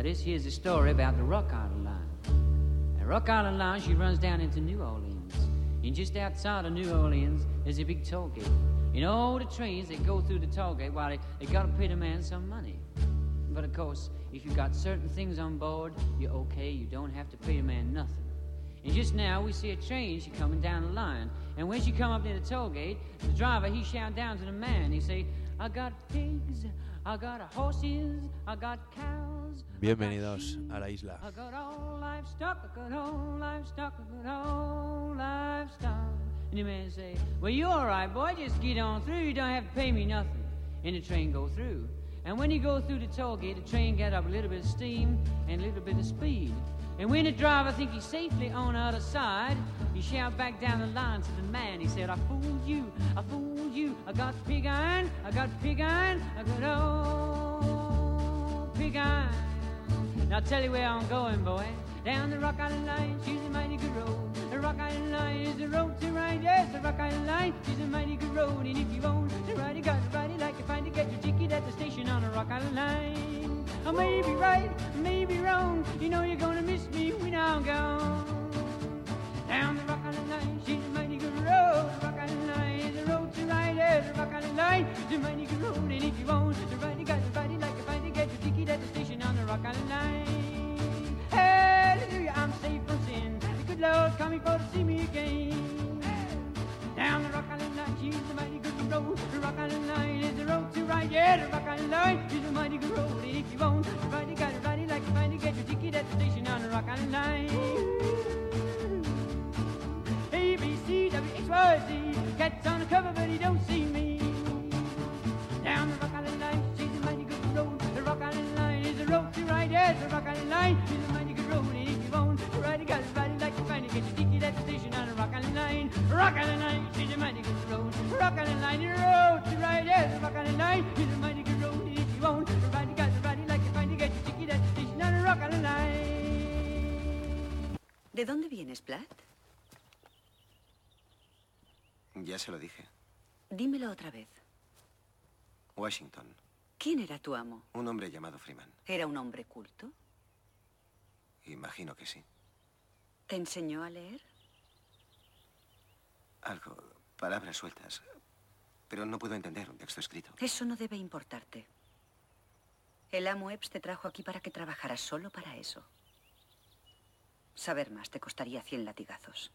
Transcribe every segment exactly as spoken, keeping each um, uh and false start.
this here's a story about the Rock Island Line. The Rock Island Line, she runs down into New Orleans. And just outside of New Orleans, there's a big toll gate. You know, all the trains that go through the toll gate, well, they, they gotta pay the man some money. But of course, if you got certain things on board, you're okay, you don't have to pay the man nothing. And just now, we see a train, she coming down the line. And when she come up near the toll gate, the driver, he shout down to the man, he say, I got pigs, I got horses, I got cows. Bienvenidos a la isla. I got all livestock, I got all livestock, I got all livestock. And the man say, well, you all right, boy, just get on through, you don't have to pay me nothing. And the train go through. And when you go through the toll gate, the train got up a little bit of steam and a little bit of speed. And when the driver think he's safely on the other side, he shout back down the line to the man. He said, I fooled you, I fooled you. I got pig iron, I got pig iron, I got old pig iron. Now I'll tell you where I'm going, boy. Down the Rock Island Line, she's a mighty good road. The Rock Island Line is the road to ride. Yes, the Rock Island Line, she's a mighty good road. And if you own the ride, you got to ride it like you find to get your ticket at the station on the Rock Island Line. I may be right, I may be wrong. You know you're gonna miss me when I'm gone. Down the Rock Island Line, she's a mighty good road. The Rock Island Line is the road to ride. Yes, the Rock Island Line is a mighty good road. And if you own the ride, you got to ride it like you find to get your ticket at the station on the Rock Island Line. Hallelujah, I'm safe from sin. The good Lord's coming for to see me again. Down the Rock Island Line, she's a mighty good road. The Rock Island Line is the road to ride. Yeah, the Rock Island Line is a mighty good road. And if you won't ride it, gotta ride it like you find to get your ticket at the station on the Rock Island Line. A, B, C, W, X, Y, Z. Cat's on the cover, but he don't see me. Down the Rock Island Line, she's a mighty good road. The Rock Island Line is the road to ride. Yes, the Rock Island Line is a mighty good road. And if you won't ride it, gotta ride it like you find to get your ticket at the station on the Rock Island Line. Rock Island Line, she's a mighty good road. Rock Island Line, the road to ride. Yes, the Rock Island Line is a mighty good road. And if you won't ride it, gotta ride it like you find to get your ticket at the station on the Rock Island Line. ¿De dónde vienes, Platt? Ya se lo dije. Dímelo otra vez. Washington. ¿Quién era tu amo? Un hombre llamado Freeman. ¿Era un hombre culto? Imagino que sí. ¿Te enseñó a leer? Algo, palabras sueltas. Pero no puedo entender un texto escrito. Eso no debe importarte. El amo Epps te trajo aquí para que trabajaras solo para eso. Saber más te costaría cien latigazos.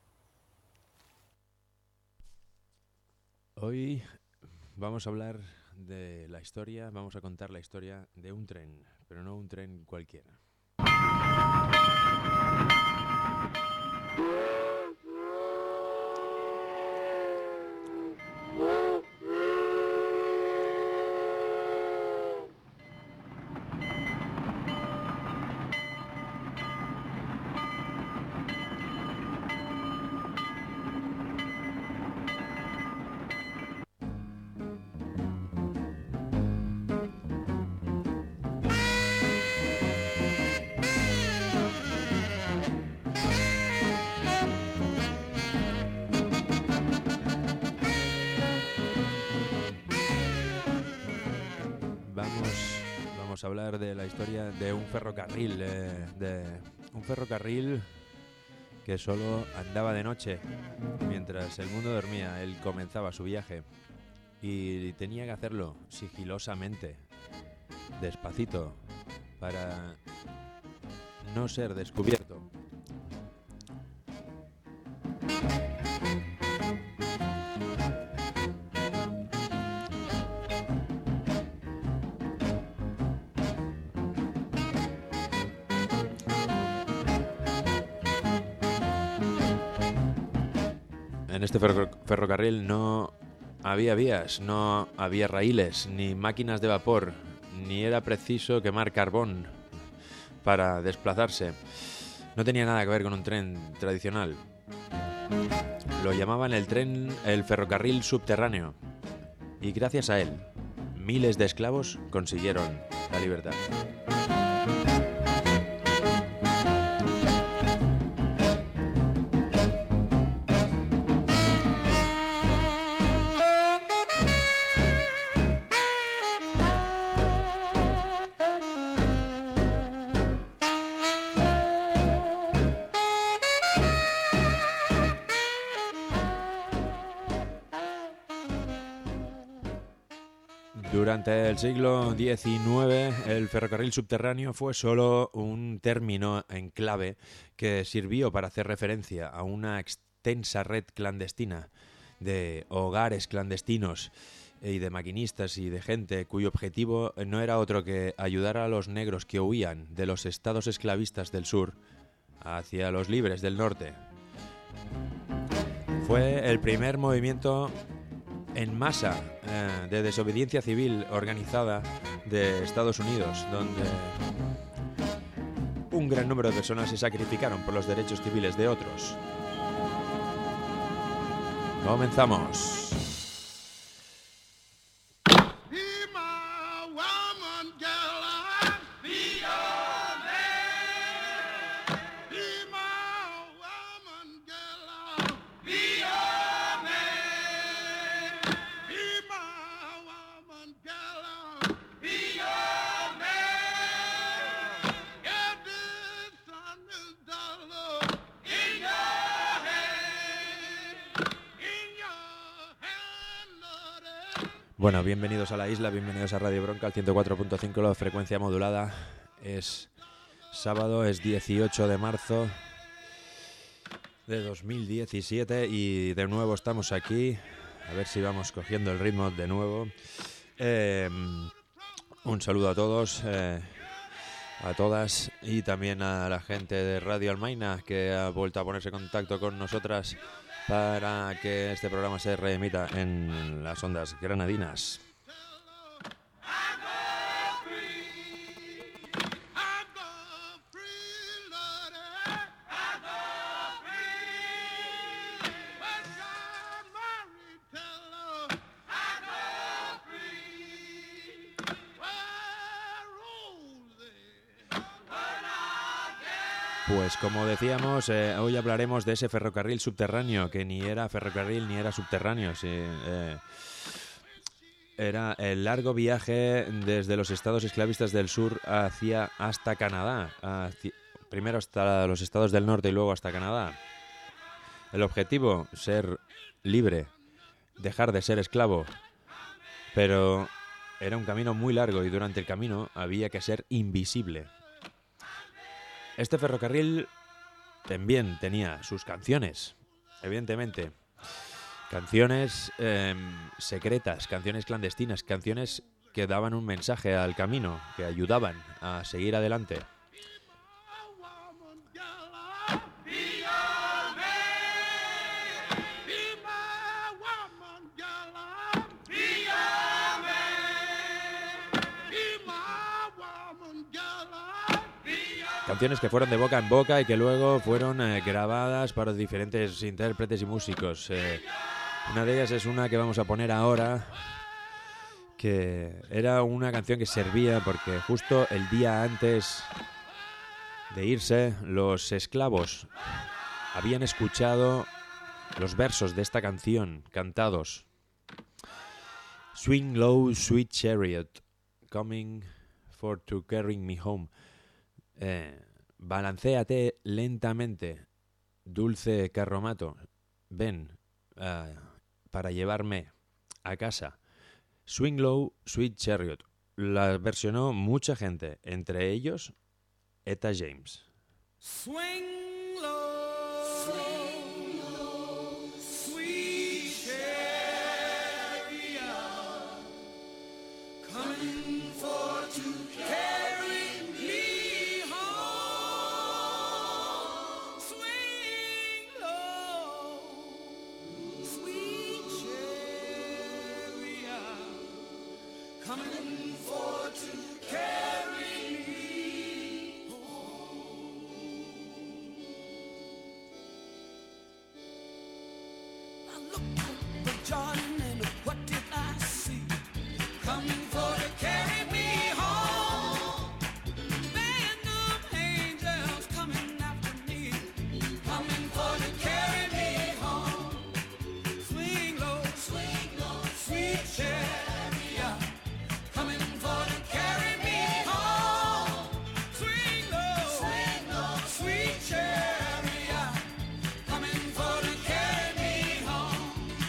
Hoy vamos a hablar de la historia, vamos a contar la historia de un tren, pero no un tren cualquiera. Vamos a hablar de la historia de un ferrocarril, eh, de un ferrocarril que solo andaba de noche. Mientras el mundo dormía, él comenzaba su viaje y tenía que hacerlo sigilosamente, despacito, para no ser descubierto. En este ferro- ferrocarril no había vías, no había raíles, ni máquinas de vapor, ni era preciso quemar carbón para desplazarse. No tenía nada que ver con un tren tradicional. Lo llamaban el tren, el ferrocarril subterráneo. Y gracias a él, miles de esclavos consiguieron la libertad. Durante el siglo diecinueve, el ferrocarril subterráneo fue solo un término en clave que sirvió para hacer referencia a una extensa red clandestina de hogares clandestinos y de maquinistas y de gente cuyo objetivo no era otro que ayudar a los negros que huían de los estados esclavistas del sur hacia los libres del norte. Fue el primer movimiento en masa eh, de desobediencia civil organizada de Estados Unidos, donde un gran número de personas se sacrificaron por los derechos civiles de otros. Comenzamos. Bueno, bienvenidos a la isla, bienvenidos a Radio Bronca, al ciento cuatro punto cinco, la frecuencia modulada. Es sábado, es dieciocho de marzo de dos mil diecisiete y de nuevo estamos aquí. A ver si vamos cogiendo el ritmo de nuevo. Eh, un saludo a todos, eh, a todas y también a la gente de Radio Almaina que ha vuelto a ponerse en contacto con nosotras para que este programa se reemita en las ondas granadinas. Pues como decíamos, eh, hoy hablaremos de ese ferrocarril subterráneo, que ni era ferrocarril ni era subterráneo. Sí, eh, era el largo viaje desde los estados esclavistas del sur hacia hasta Canadá. Hacia, primero hasta los estados del norte y luego hasta Canadá. El objetivo, ser libre, dejar de ser esclavo. Pero era un camino muy largo y durante el camino había que ser invisible. Este ferrocarril también tenía sus canciones, evidentemente. Canciones eh, secretas, canciones clandestinas, canciones que daban un mensaje al camino, que ayudaban a seguir adelante. Canciones que fueron de boca en boca y que luego fueron eh, grabadas para diferentes intérpretes y músicos. Eh, una de ellas es una que vamos a poner ahora, que era una canción que servía porque justo el día antes de irse, los esclavos habían escuchado los versos de esta canción cantados. Swing low, sweet chariot, coming for to carry me home. Eh, balancéate lentamente, dulce carromato, ven uh, para llevarme a casa. Swing low, sweet chariot. La versionó mucha gente, entre ellos Etta James. Swing low, swing low, sweet chariot, coming for to carry me home. Swing low, sweet chariot, coming for to carry me home. I looked over the Jordan and what did I see? Coming for to carry me home. Band of angels coming after me, coming for to carry me home. Swing low, swing low, sweet chariot, coming for to carry me home. Swing low, swing low, sweet chariot, coming for to carry me home.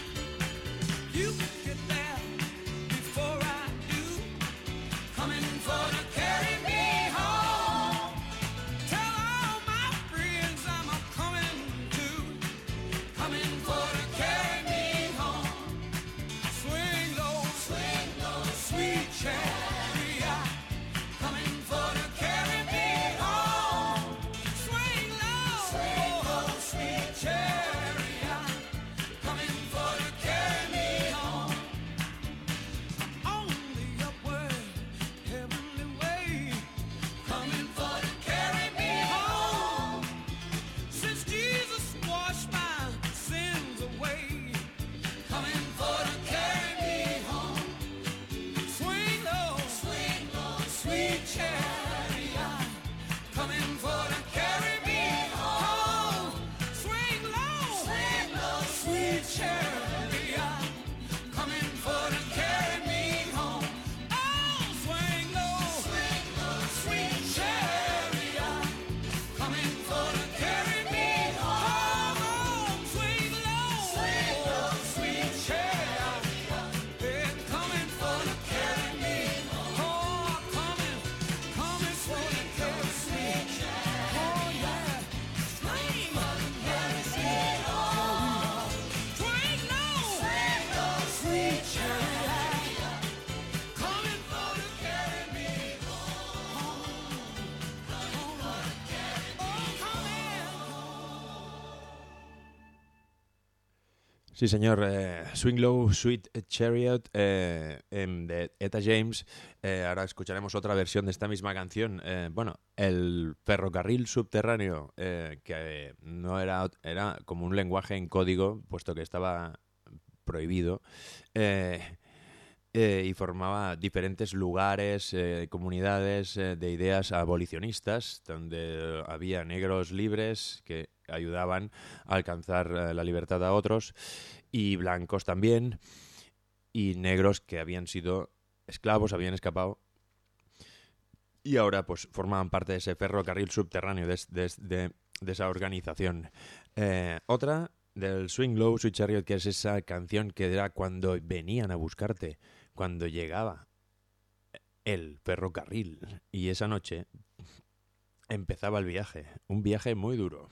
Sí, señor. Eh, Swing Low, Sweet Chariot eh, em, de Etta James. Eh, ahora escucharemos otra versión de esta misma canción. Eh, bueno, el ferrocarril subterráneo, eh, que no era, era como un lenguaje en código, puesto que estaba prohibido, eh, eh, y formaba diferentes lugares, eh, comunidades eh, de ideas abolicionistas, donde había negros libres que ayudaban a alcanzar eh, la libertad a otros, y blancos también, y negros que habían sido esclavos, habían escapado, y ahora pues formaban parte de ese ferrocarril subterráneo, de, de, de, de esa organización. Eh, otra del Swing Low, Sweet Chariot, que es esa canción que era cuando venían a buscarte, cuando llegaba el ferrocarril, y esa noche empezaba el viaje, un viaje muy duro.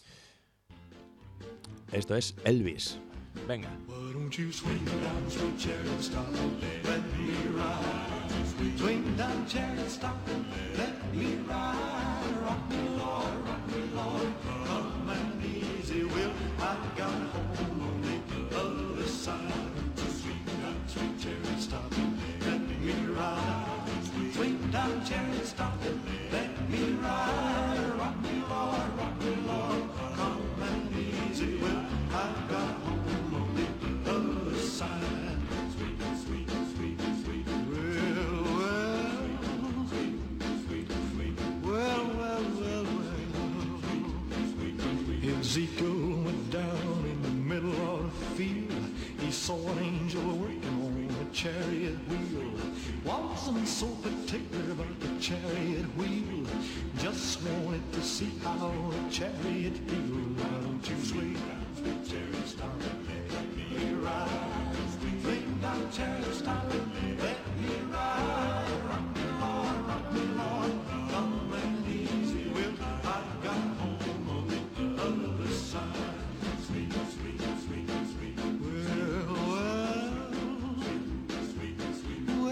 Esto es Elvis. Venga. Why don't you swing down, sweet chariot, stop and let me ride. Swing down, chariot, stop and let me ride. Rock me, Lord, rock me, Lord, come and easy will. I got home on the other side. Swing down, sweet chariot, stop and let me ride. Swing down, chariot, stop and let me ride. Rock me, Lord, rock me, Lord, come and easy will. I got home on the other side. Sweet, sweet, sweet, sweet. Well, well. Sweet, sweet, sweet. Well, well, well, well. Sweet, sweet, sweet. Ezekiel went down in the middle of the field. He saw an angel working on a chariot wheel. Wasn't so particular about the chariot wheel. Just wanted to see how the chariot feels. Why don't you swing down, sweet chariot, stop and let me ride. Swing down, chariot, stop and let me ride. Rock me, Lord, rock me, Lord, come and easy will. I got home on the other side. Sweet, sweet, sweet, sweet. Well, well. Sweet, sweet, sweet.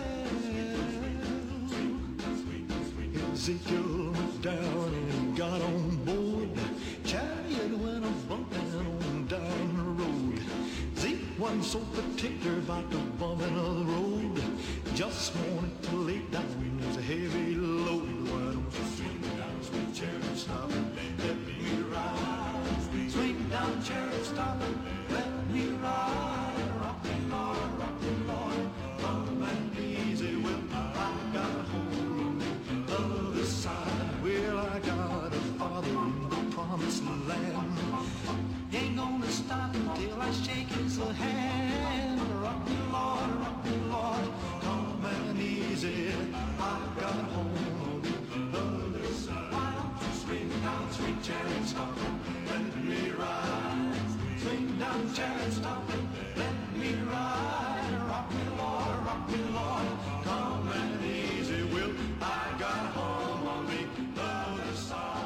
Well. Ezekiel went down and got on board. Chariot went a bumping on down the road. Zeke wasn't so particular about the bumping of the road. Just wanted to lay down his heavy load. Why don't you swing down, sweet chariot, stop and let me ride. Swing down, chariot, stop and let me ride. Rock me, Lord, rock me, Lord, come and easy will. I got home on the other side. Well, I got a father in the promised land. Ain't gonna stop until I shake his hand. Rock me, Lord, rock me, Lord, come and easy. I got home on the other side. Why don't you swing down, sweet chariot, stop and let me ride. Swing down, chariot, stop and let me ride. Rock me, Lord, rock me, Lord, come and easy will. I got home on the other side.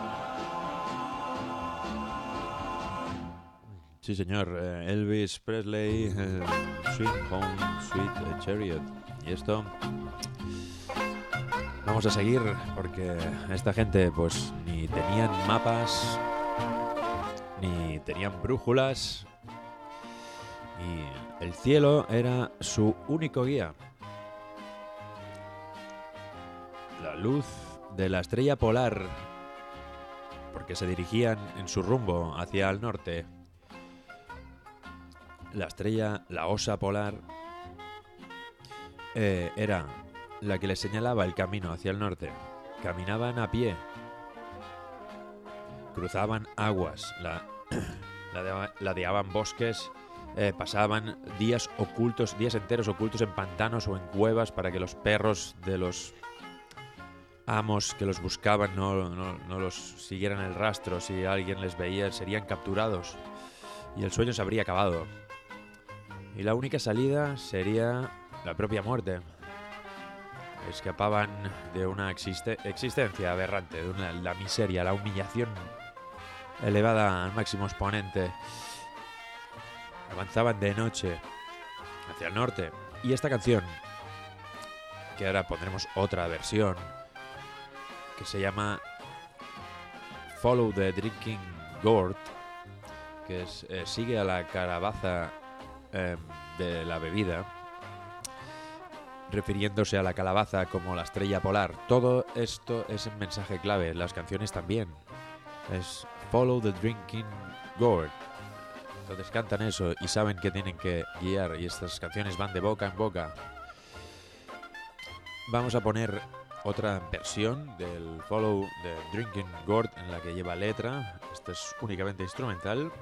Sí, señor. Eh, Elvis Presley, eh, Sweet Home, Sweet Chariot. Y esto... Vamos a seguir porque esta gente pues ni tenían mapas, ni tenían brújulas, y el cielo era su único guía. La luz de la estrella polar, porque se dirigían en su rumbo hacia el norte. La estrella, la osa polar, eh, era la que les señalaba el camino hacia el norte. Caminaban a pie, cruzaban aguas, la, la ladeaban bosques, eh, pasaban días ocultos, días enteros ocultos en pantanos o en cuevas para que los perros de los amos que los buscaban no, no, no los siguieran el rastro. Si alguien les veía, serían capturados y el sueño se habría acabado. Y la única salida sería la propia muerte. Escapaban de una existe existencia aberrante, de una, la miseria, la humillación elevada al máximo exponente. Avanzaban de noche hacia el norte. Y esta canción, que ahora pondremos otra versión, que se llama Follow the Drinking Gourd, que que es, eh, sigue a la calabaza eh, de la bebida, refiriéndose a la calabaza como la estrella polar. Todo esto es un mensaje clave, las canciones también. Es Follow the Drinking Gourd. Entonces cantan eso y saben que tienen que guiar, y estas canciones van de boca en boca. Vamos a poner otra versión del Follow the Drinking Gourd en la que lleva letra. Esto es únicamente instrumental.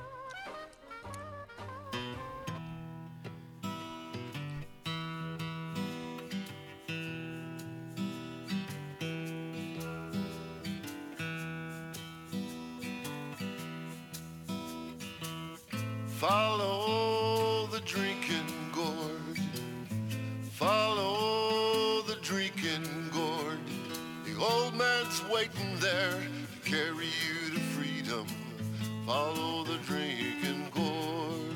Follow the drinking gourd. Follow the drinking gourd. The old man's waiting there to carry you to freedom. Follow the drinking gourd.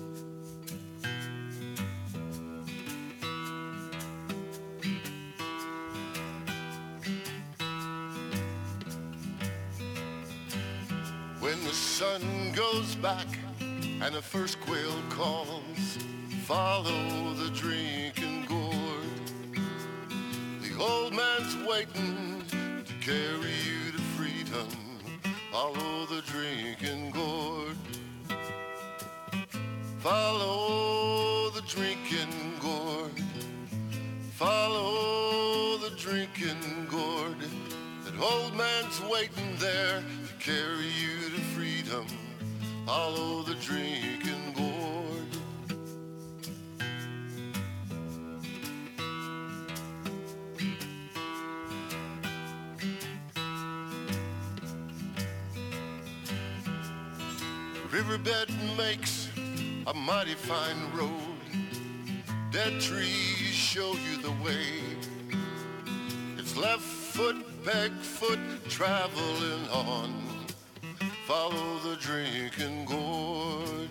When the sun goes back and the first quail calls, follow the drinking gourd. The old man's waiting to carry you to freedom. Follow the drinking gourd. Follow the drinking gourd. Follow the drinking gourd. That old man's waiting there to carry you to freedom. Follow the drinking gourd. The riverbed makes a mighty fine road. Dead trees show you the way. It's left foot, peg foot, traveling on. Follow the drinking gourd.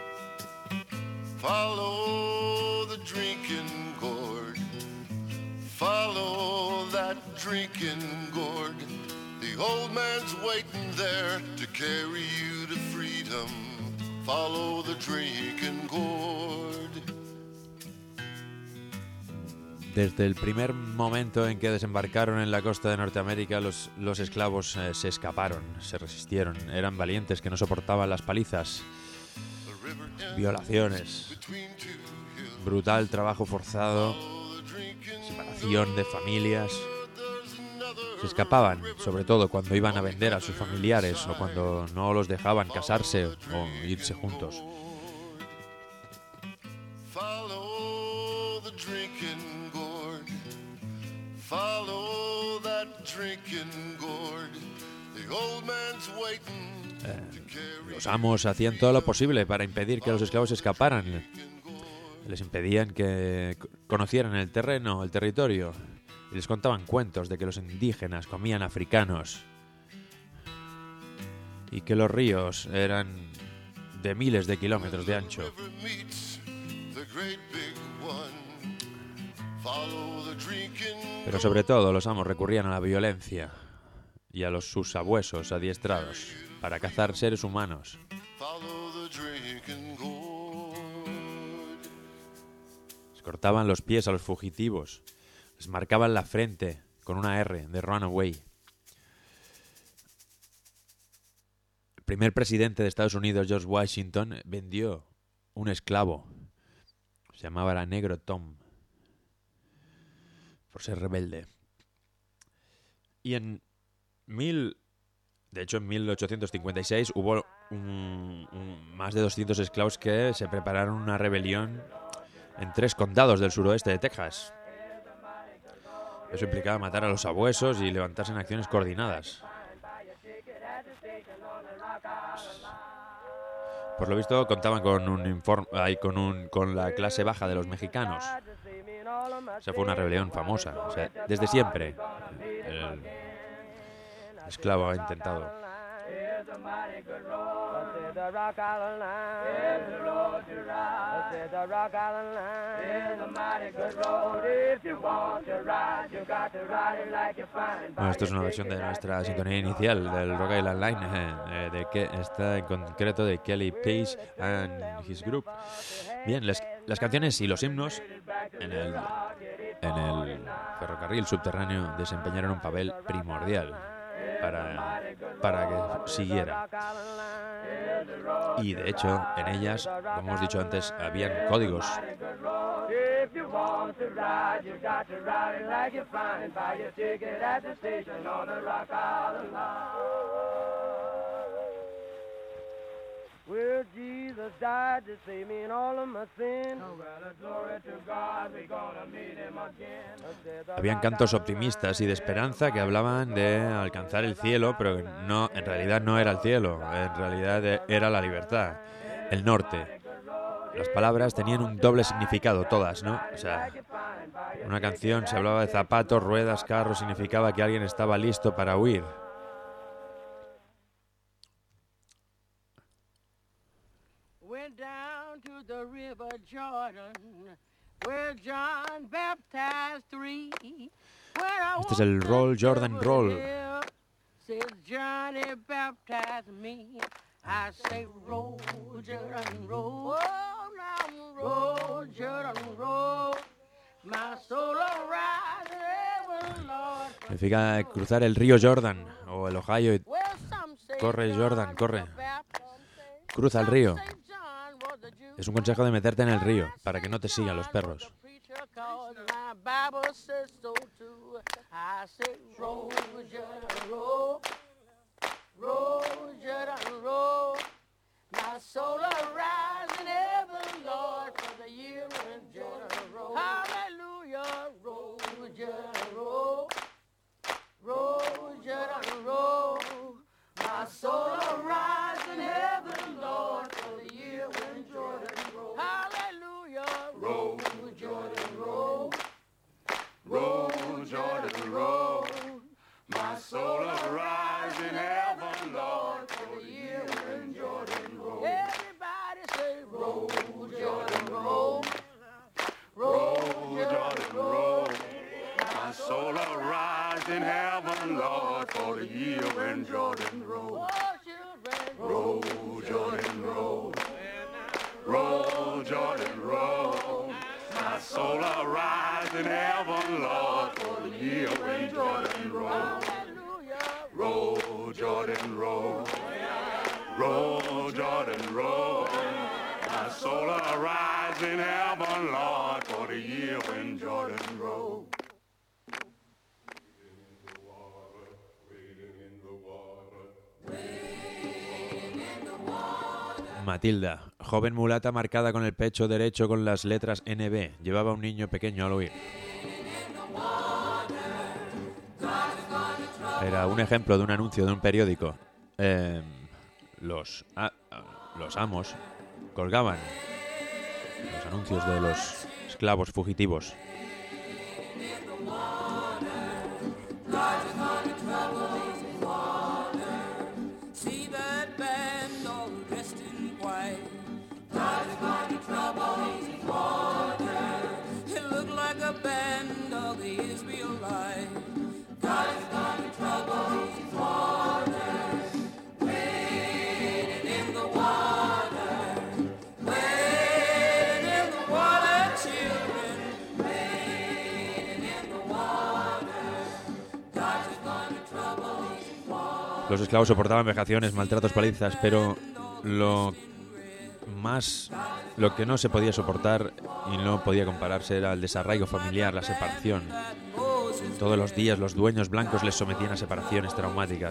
Follow the drinking gourd. Follow that drinking gourd. The old man's waiting there to carry you to freedom. Follow the drinking gourd. Desde el primer momento en que desembarcaron en la costa de Norteamérica, los, los esclavos eh, se escaparon, se resistieron, eran valientes que no soportaban las palizas, violaciones, brutal trabajo forzado, separación de familias. Se escapaban, sobre todo cuando iban a vender a sus familiares o cuando no los dejaban casarse o irse juntos. Eh, los amos hacían todo lo posible para impedir que los esclavos escaparan. Les impedían que conocieran el terreno, el territorio, y les contaban cuentos de que los indígenas comían africanos y que los ríos eran de miles de kilómetros de ancho. Pero sobre todo los amos recurrían a la violencia y a los sus sabuesos adiestrados para cazar seres humanos. Les cortaban los pies a los fugitivos, les marcaban la frente con una R de runaway. El primer presidente de Estados Unidos, George Washington, vendió un esclavo. Se llamaba era Negro Tom, por ser rebelde. Y en mil, de hecho en mil ochocientos cincuenta y seis hubo un, un, más de doscientos esclavos que se prepararon una rebelión en tres condados del suroeste de Texas. Eso implicaba matar a los sabuesos y levantarse en acciones coordinadas. Por lo visto contaban con un informe, con un con la clase baja de los mexicanos. O sea, fue una rebelión famosa. O sea, desde siempre el esclavo ha intentado the Rock Island Line is the road to ride. I said the Rock Island Line is a mighty good road. If you want to ride, you got to ride it like you find. Bueno, esto es una versión de nuestra sintonía inicial del Rock Island Line, eh, de que está en concreto de Kelly Page and his group. Bien, las, las canciones y los himnos en el, en el ferrocarril subterráneo desempeñaron un papel primordial para, para que siguiera. Y de hecho, en ellas, como hemos dicho antes, habían códigos. Well, Jesus died to save me in all of my sin. Well, glory to God, we're gonna meet him again. Habían cantos optimistas y de esperanza que hablaban de alcanzar el cielo, pero no, en realidad no era el cielo, en realidad era la libertad, el norte. Las palabras tenían un doble significado, todas, ¿no? O sea, una canción se hablaba de zapatos, ruedas, carros, significaba que alguien estaba listo para huir. Down to the river Jordan, where John baptized three. Este es el Roll Jordan Roll. Says Johnny baptized me. I say roll Jordan roll, oh, now roll Jordan roll. My soul arise ever, Lord. Significa cruzar el río Jordan o el Ohio. Y corre Jordan, corre. Cruza el río. Es un consejo de meterte en el río para que no te sigan los perros. Matilda, joven mulata marcada con el pecho derecho con las letras N B, llevaba un niño pequeño al huir. Era un ejemplo de un anuncio de un periódico. Eh, los, a, los amos colgaban los anuncios de los esclavos fugitivos. Los esclavos soportaban vejaciones, maltratos, palizas, pero lo más, lo que no se podía soportar y no podía compararse era el desarraigo familiar, la separación. Todos los días los dueños blancos les sometían a separaciones traumáticas.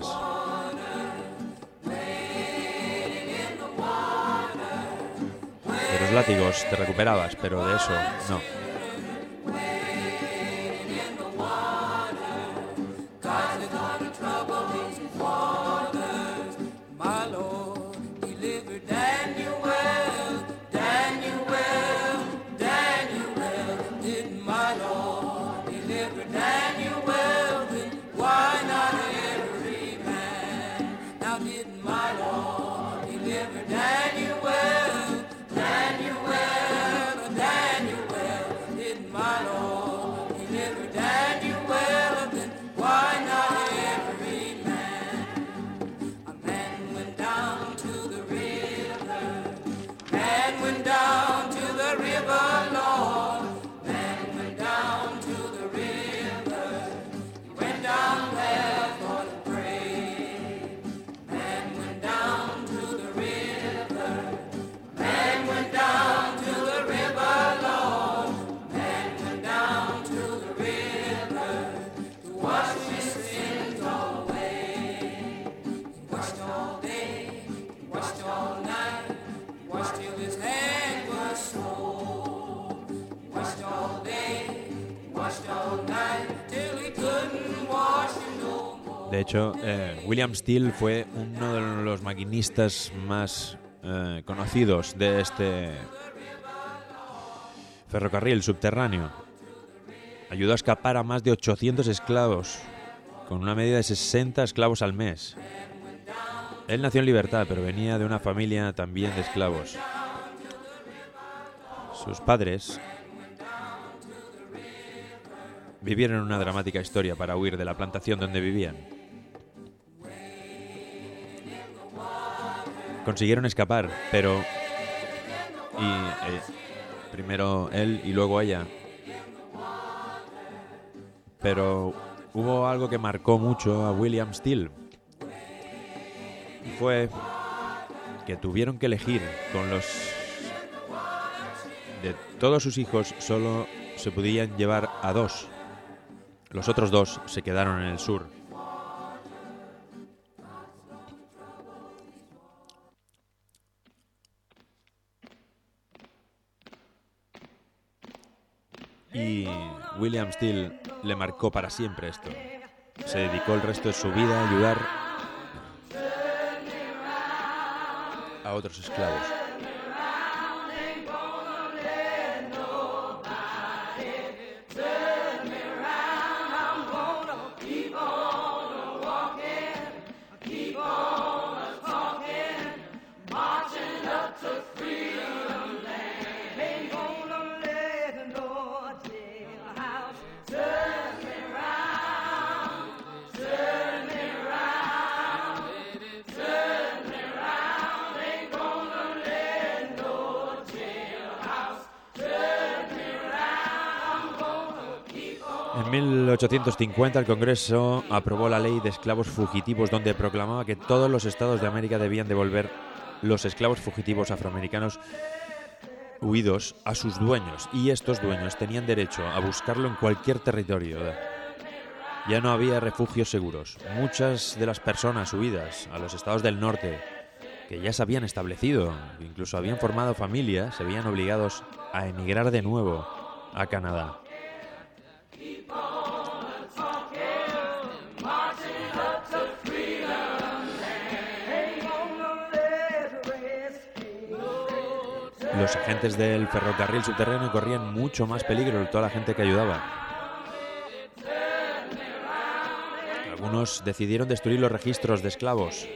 De los látigos te recuperabas, pero de eso no. Now didn't my Lord deliver down? De hecho, eh, William Steele fue uno de los maquinistas más eh, conocidos de este ferrocarril subterráneo. Ayudó a escapar a más de ochocientos esclavos, con una media de sesenta esclavos al mes. Él nació en libertad, pero venía de una familia también de esclavos. Sus padres vivieron una dramática historia para huir de la plantación donde vivían. Consiguieron escapar, pero... Y, eh, primero él y luego ella. Pero hubo algo que marcó mucho a William Steele. Y fue que tuvieron que elegir con los... De todos sus hijos solo se podían llevar a dos. Los otros dos se quedaron en el sur. Y William Steele le marcó para siempre esto. Se dedicó el resto de su vida a ayudar a otros esclavos. En mil ochocientos cincuenta el Congreso aprobó la ley de esclavos fugitivos, donde proclamaba que todos los estados de América debían devolver los esclavos fugitivos afroamericanos huidos a sus dueños, y estos dueños tenían derecho a buscarlo en cualquier territorio. Ya no había refugios seguros. Muchas de las personas huidas a los estados del norte, que ya se habían establecido, incluso habían formado familias, se veían obligados a emigrar de nuevo a Canadá. Los agentes del ferrocarril subterráneo corrían mucho más peligro de toda la gente que ayudaba. Algunos decidieron destruir los registros de esclavos.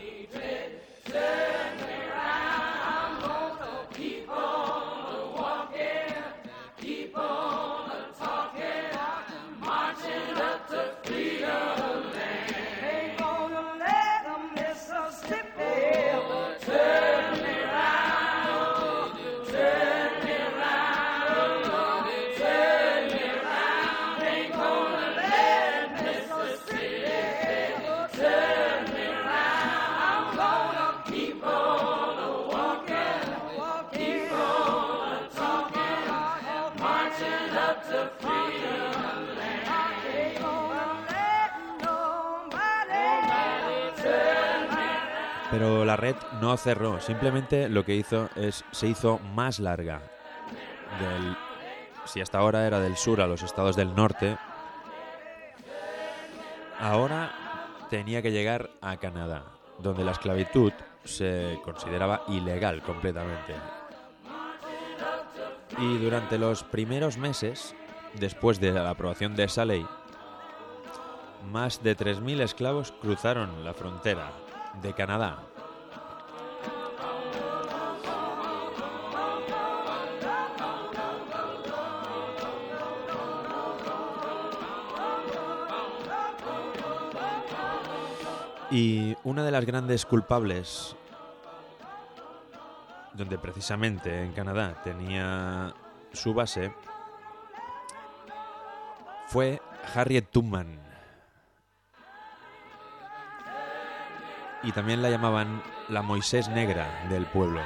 Pero la red no cerró, simplemente lo que hizo es se hizo más larga. Del, si hasta ahora era del sur a los estados del norte, ahora tenía que llegar a Canadá, donde la esclavitud se consideraba ilegal completamente. Y durante los primeros meses, después de la aprobación de esa ley, más de tres mil esclavos cruzaron la frontera de Canadá. Y una de las grandes culpables, donde precisamente en Canadá tenía su base, fue Harriet Tubman. Y también la llamaban la Moisés Negra del pueblo.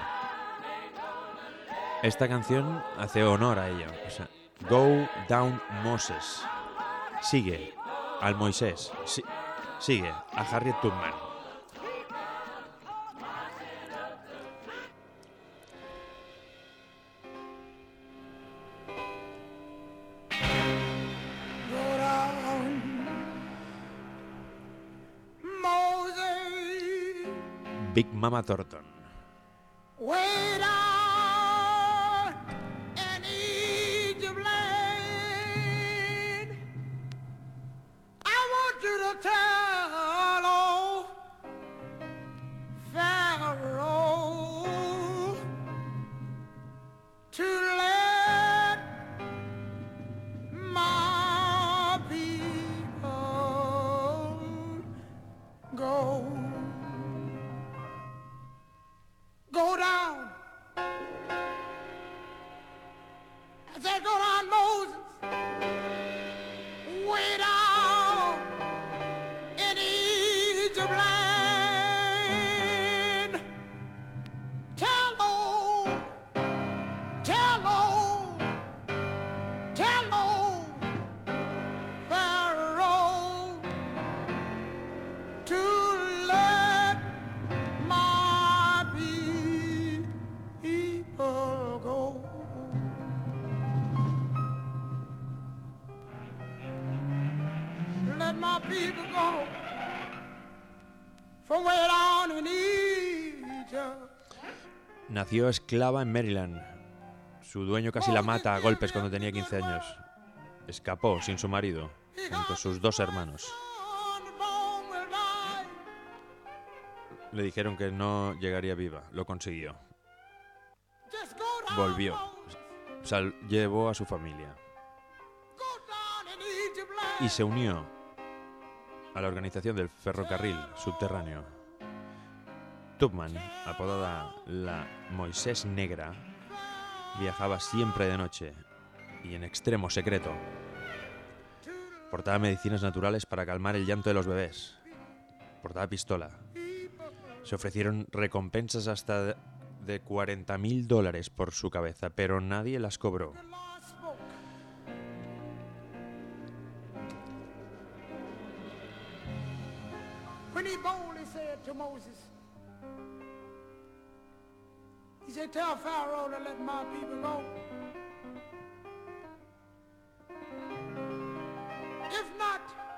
Esta canción hace honor a ella. O sea, Go Down Moses. Sigue al Moisés. Si- sigue a Harriet Tubman. Big Mama Thornton. Way down in Egypt land, I want you to tell old Pharaoh to let my people go. Go down. I said go down, Moses. Way down in Egypt land. Tell old, tell old, tell old Pharaoh to let my people go. Let my people go from way down in Egypt. Nació esclava en Maryland. Su dueño casi la mata a golpes cuando tenía quince años. Escapó sin su marido, junto a sus dos hermanos. Le dijeron que no llegaría viva. Lo consiguió. Volvió. Sal- llevó a su familia. Y se unió a la organización del ferrocarril subterráneo. Tubman, apodada la Moisés Negra, viajaba siempre de noche y en extremo secreto. Portaba medicinas naturales para calmar el llanto de los bebés. Portaba pistola. Se ofrecieron recompensas hasta de cuarenta mil dólares por su cabeza, pero nadie las cobró. When he boldly said to Moses, he said, tell Pharaoh to let my people go. If not,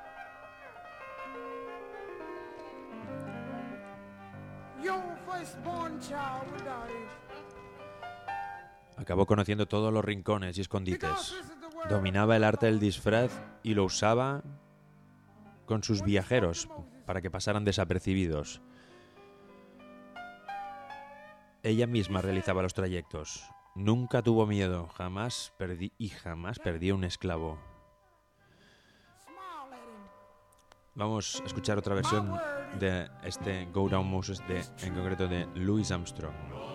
your firstborn child will die. Acabó conociendo todos los rincones y escondites. Dominaba el arte del disfraz y lo usaba con sus viajeros para que pasaran desapercibidos. Ella misma realizaba los trayectos. Nunca tuvo miedo, jamás perdí y jamás perdió un esclavo. Vamos a escuchar otra versión de este Go Down Moses, de, en concreto de Louis Armstrong.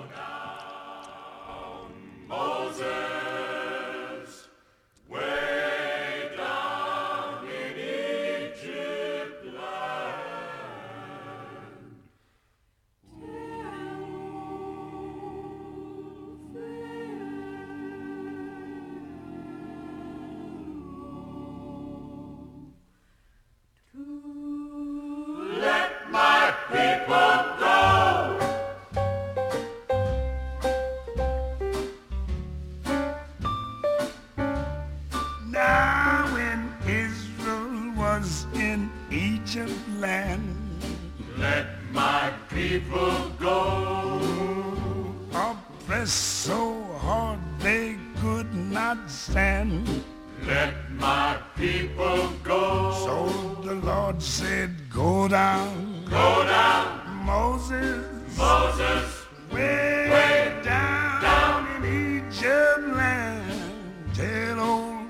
Now when Israel was in Egypt land, let my people go. Oppressed so hard they could not stand. Let my people go. So the Lord said, go down. Go down. Moses. Moses. Way, way down, down in Egypt land. Tell old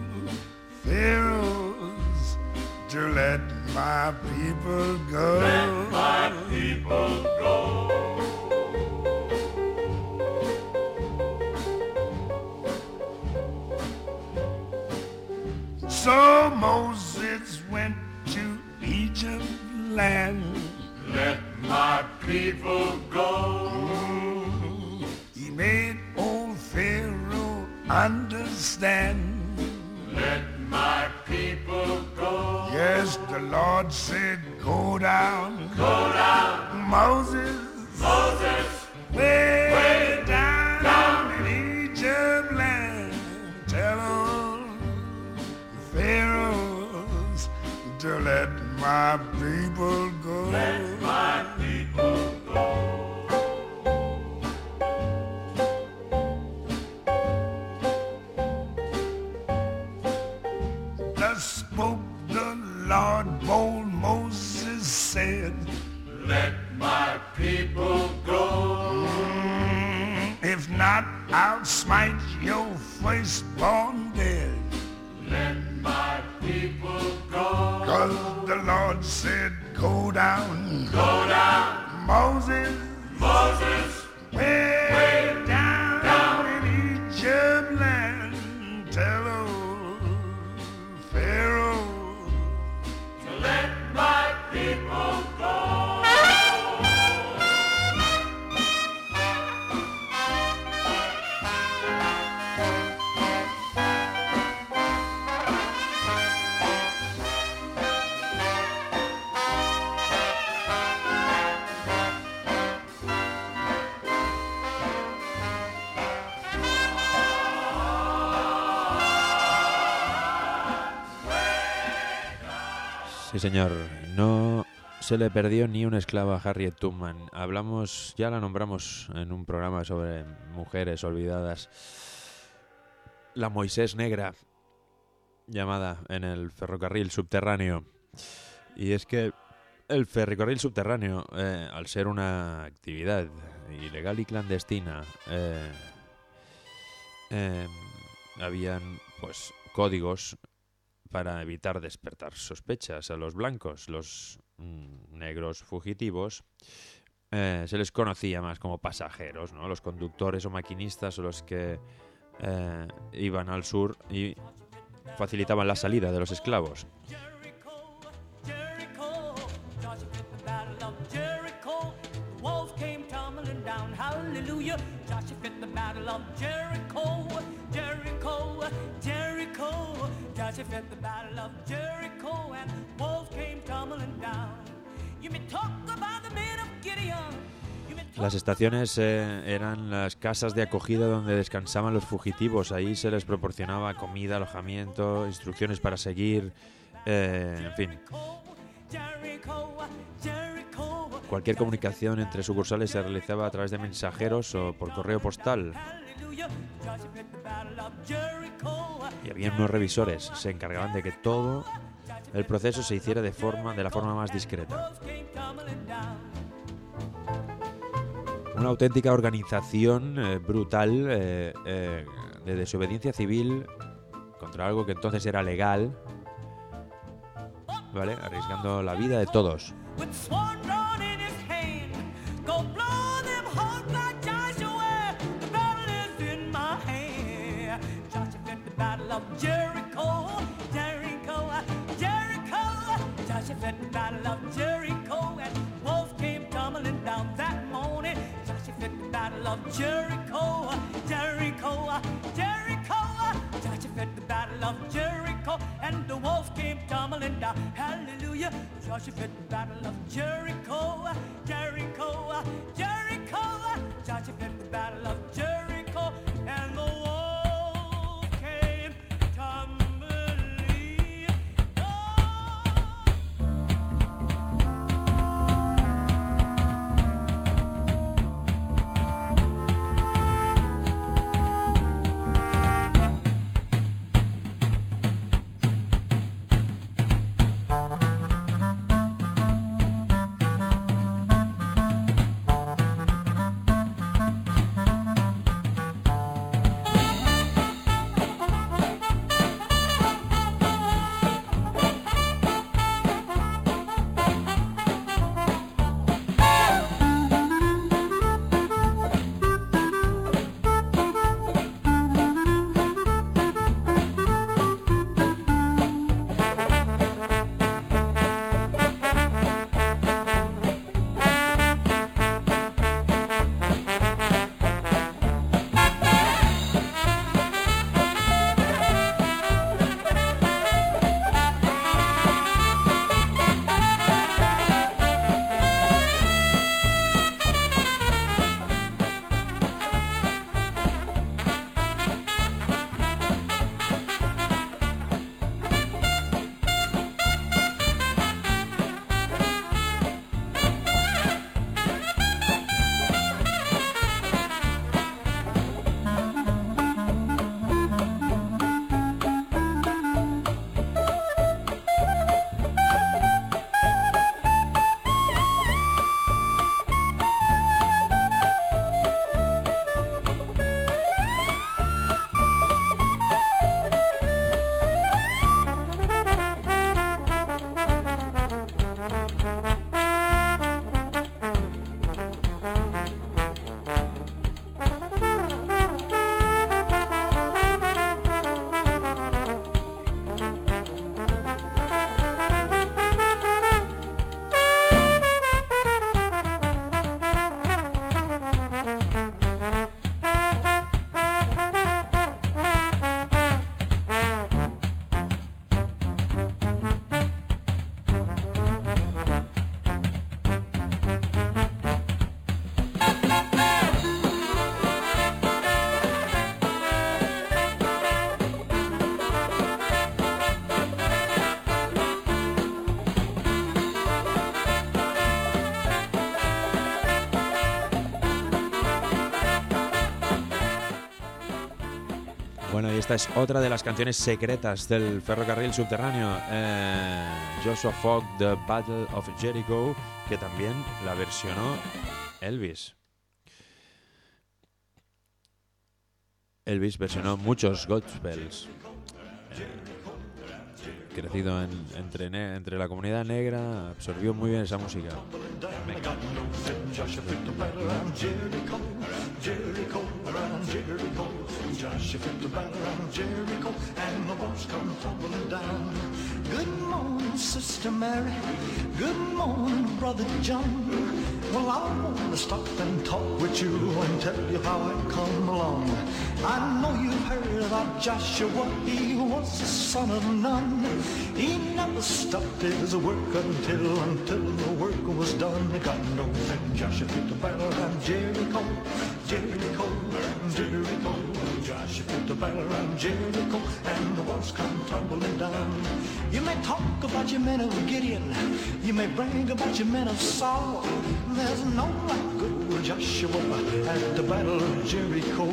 Pharaohs to let my people go. Let my people go. So Moses went to Egypt land. Let my people go. Mm, he made old Pharaoh understand. Let my people go. Yes, the Lord said, go down. Go down. Moses. Moses. Way, way down, down in Egypt land. Tell them Pharaohs to let my people go. Let my people go. Lord, bold Moses said, Let my people go. mm, if not, I'll smite your firstborn dead. Let my people go. Cause the Lord said, go down, Go down, Moses, Moses, way, way down, down in Egypt land. Tell old Pharaoh to let my people go. Sí, señor. No se le perdió ni una esclava a Harriet Tubman. Hablamos, ya la nombramos en un programa sobre mujeres olvidadas. La Moisés Negra, llamada en el ferrocarril subterráneo. Y es que el ferrocarril subterráneo, eh, al ser una actividad ilegal y clandestina, eh, eh, habían pues códigos para evitar despertar sospechas a los blancos. Los mm, negros fugitivos eh, se les conocía más como pasajeros, ¿no? Los conductores o maquinistas o los que eh, iban al sur y facilitaban la salida de los esclavos. Las estaciones eh, eran las casas de acogida donde descansaban los fugitivos. Ahí se les proporcionaba comida, alojamiento, instrucciones para seguir, eh, en fin. Cualquier comunicación entre sucursales se realizaba a través de mensajeros o por correo postal. Y había unos revisores, se encargaban de que todo el proceso se hiciera de forma, de la forma más discreta. Una auténtica organización eh, brutal eh, eh, de desobediencia civil contra algo que entonces era legal, ¿vale? Arriesgando la vida de todos. Jericho, Jericho, Jericho, Joshua fought the battle of Jericho, and the walls came tumbling down. Hallelujah, Joshua fought the battle of Jericho, Jericho, Jericho, Joshua fought the battle of Jericho, and the walls came tumbling down. Bueno, y esta es otra de las canciones secretas del ferrocarril subterráneo, eh, Joshua Fogg, The Battle of Jericho, que también la versionó Elvis. Elvis versionó muchos gospels. Eh, crecido en, entre, ne, entre la comunidad negra, absorbió muy bien esa música. Venga. Good morning, Sister Mary. Good morning, Brother John. Well, I want to stop and talk with you and tell you how I come along. I know you've heard about Joshua. He was the son of none. He never stopped his work until, until the work was done. God knows that Joshua fit the battle around Jericho, Jericho, Jericho. Joshua fit the battle around Jericho, and the walls come tumbling down. You may talk about your men of Gideon, you may brag about your men of Saul. There's no like good Joshua at the battle of Jericho.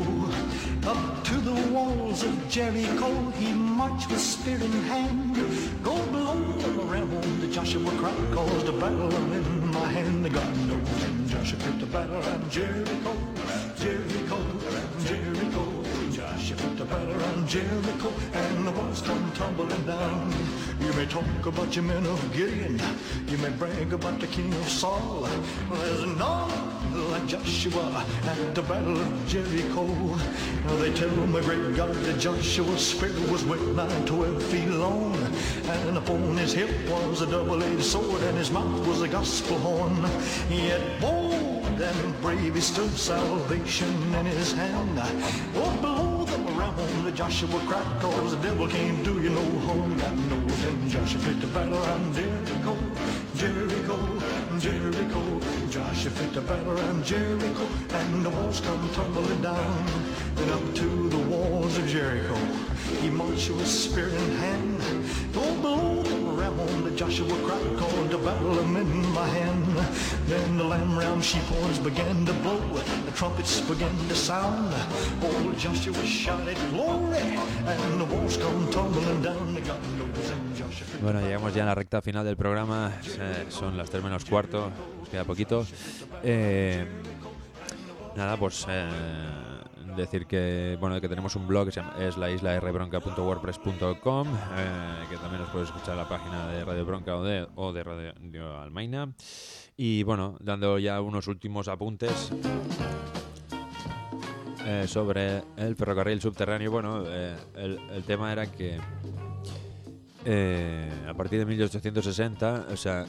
Up to the walls of Jericho he marched with spear in hand. Go below the ramble, the Joshua cried, cause the battle I'm in my hand. God knows, and Joshua fit the battle around Jericho, Jericho, Jericho. Joshua fit the battle around Jericho, and the walls come tumbling down. You may talk about your men of Gideon, you may brag about the king of Saul. There's none like Joshua at the battle of Jericho. Now they tell my great God that Joshua's spear was weight nine twelve feet long, and upon his hip was a double-edged sword, and his mouth was a gospel horn. Yet bold and brave he stood, salvation in his hand. Oh, below the ramble, the Joshua cried, cause the devil can't do you no harm. God knows, and Joshua fit the battle around Jericho, Jericho, Jericho. Joshua fit the battle around Jericho, and the walls come tumbling down. Then up to the walls of Jericho he marched with spear in hand. Go below the ramble, the Joshua cried, called the battle I'm in my hand. Then the lamb round sheep horns began to blow, the trumpets began to sound. Old Joshua shouted glory, and the walls come tumbling down. God knows, and Joshua. Bueno, llegamos ya a la recta final del programa. Eh, son las tres menos cuarto, nos queda poquito. Eh, nada, pues eh, decir que bueno que tenemos un blog que se llama, es la isla r bronca punto wordpress punto com, eh, que también nos puedes escuchar en la página de Radio Bronca o de, o de Radio Almaina. Y bueno, dando ya unos últimos apuntes eh, sobre el ferrocarril subterráneo. Bueno, eh, el, el tema era que eh, a partir de mil ochocientos sesenta, o sea,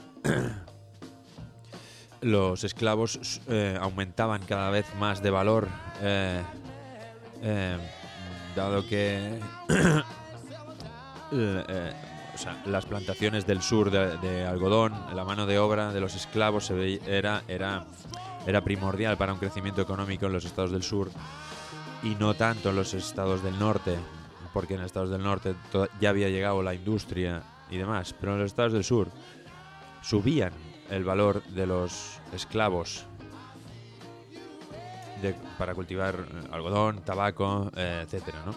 los esclavos eh, aumentaban cada vez más de valor, eh, eh, dado que eh, o sea, las plantaciones del sur de, de algodón, la mano de obra de los esclavos se veía, era, era, era primordial para un crecimiento económico en los estados del sur y no tanto en los estados del norte, porque en los estados del norte ya había llegado la industria y demás, pero en los estados del sur subían el valor de los esclavos de, para cultivar algodón, tabaco, eh, etcétera, ¿no?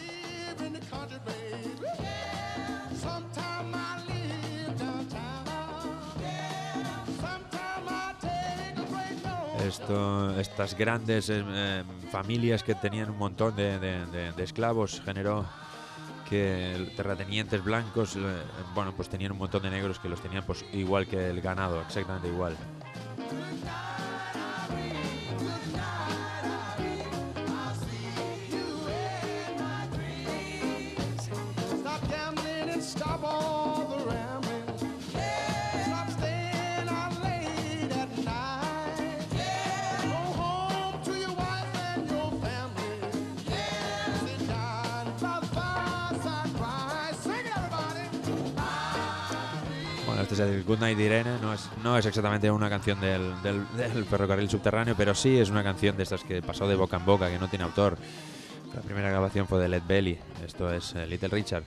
Esto, estas grandes eh, familias que tenían un montón de, de, de, de esclavos generó que terratenientes blancos, eh, bueno, pues tenían un montón de negros que los tenían pues igual que el ganado, exactamente igual. Este es el Good Night Irene, no es, no es exactamente una canción del, del, del ferrocarril subterráneo, pero sí es una canción de estas que pasó de boca en boca, que no tiene autor. La primera grabación fue de Led Belly, esto es uh, Little Richard.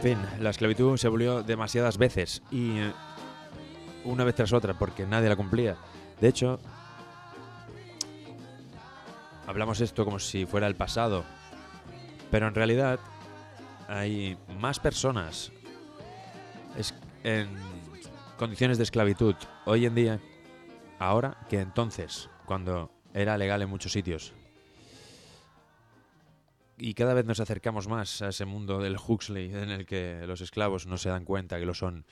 fin, la esclavitud se abolió demasiadas veces y eh, una vez tras otra porque nadie la cumplía. De hecho, hablamos esto como si fuera el pasado, pero en realidad hay más personas es- en condiciones de esclavitud hoy en día, ahora, que entonces, cuando era legal en muchos sitios. Y cada vez nos acercamos más a ese mundo del Huxley en el que los esclavos no se dan cuenta que lo son.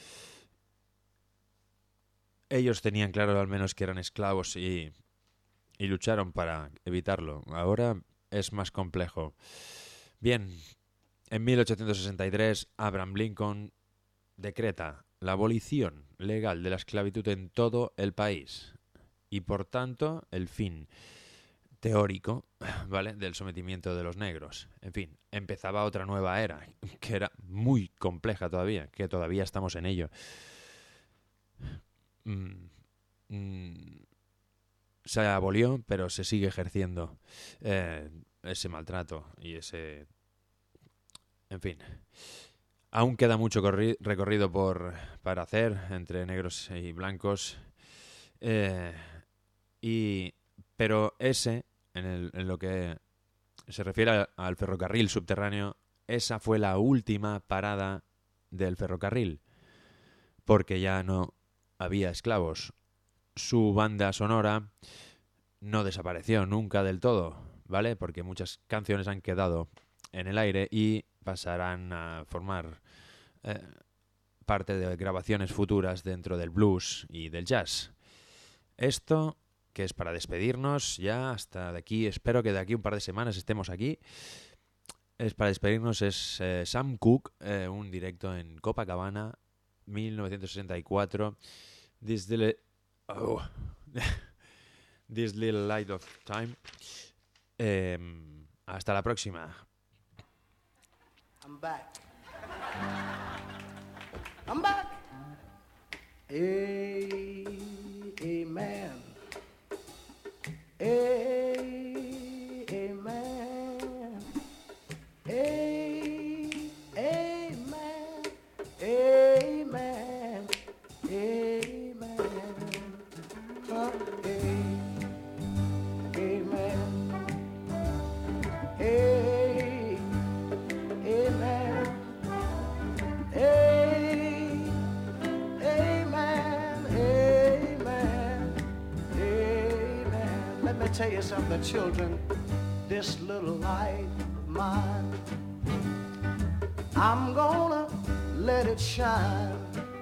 Ellos tenían claro al menos que eran esclavos y, y lucharon para evitarlo. Ahora es más complejo. Bien, en mil ochocientos sesenta y tres Abraham Lincoln decreta la abolición legal de la esclavitud en todo el país y por tanto el fin teórico, ¿vale?, del sometimiento de los negros. En fin, empezaba otra nueva era, que era muy compleja todavía, que todavía estamos en ello. Mm, mm, se abolió, pero se sigue ejerciendo eh, ese maltrato y ese... En fin, aún queda mucho corri- recorrido por para hacer entre negros y blancos, eh, y pero ese, en, el, en lo que se refiere al, al ferrocarril subterráneo, esa fue la última parada del ferrocarril, porque ya no había esclavos. Su banda sonora no desapareció nunca del todo, ¿vale? Porque muchas canciones han quedado en el aire y pasarán a formar eh, parte de grabaciones futuras dentro del blues y del jazz. Esto, que es para despedirnos ya hasta de aquí, espero que de aquí un par de semanas estemos aquí, es para despedirnos, es eh, Sam Cooke, eh, un directo en Copacabana, mil novecientos sesenta y cuatro, This Little, oh, This Little Light of Time. Eh, hasta la próxima. I'm back. I'm back. A- amen. A- amen. A- amen. Amen. Amen. Huh? A- amen. A- amen. A- amen. Amen. Amen. Let me tell you something, children. This little light of mine, I'm gonna let it shine.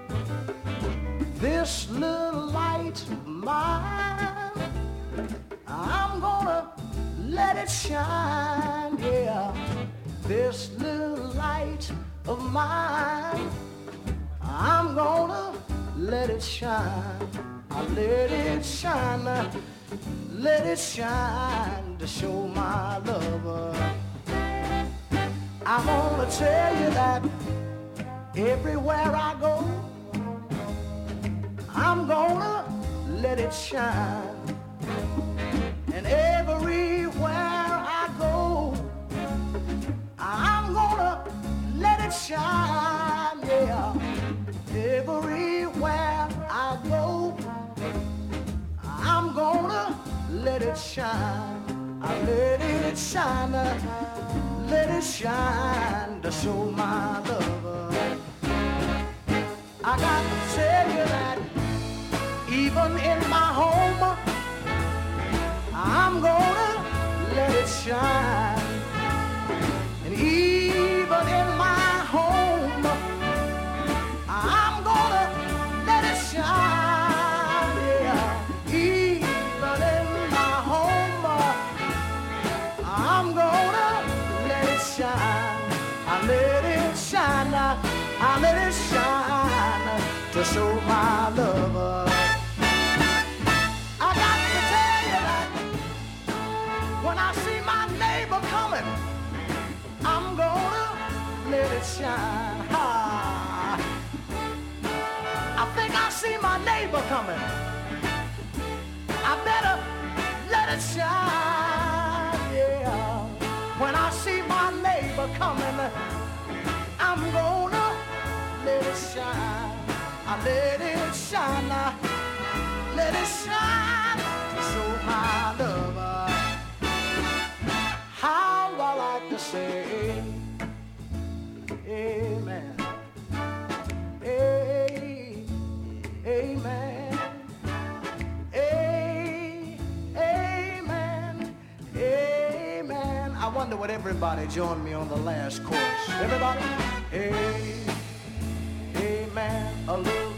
This little light of mine, I'm gonna let it shine, yeah. This little light of mine, I'm gonna let it shine. I let it shine, let it shine to show my love. I'm gonna tell you that everywhere I go, I'm gonna let it shine. And everywhere I go, I'm gonna let it shine, yeah. Everywhere I go, I'm gonna let it shine. I let it shine, let it shine to show my love. I got to tell you that even in my home, I'm gonna let it shine. And even in my home, I'm gonna let it shine, yeah. Even in my home, I'm gonna let it shine. I let it shine, I let it shine to show my love. I got to tell you that when I see my neighbor coming, I'm gonna let it shine. Ha. I think I see my neighbor coming. I better let it shine, yeah. When I see my neighbor coming, I'm gonna shine. I let it shine. I let it shine. So my lover, how I like to say, amen. A- amen. A- amen. Amen. I wonder would everybody join me on the last chorus. Everybody? A- amen. A little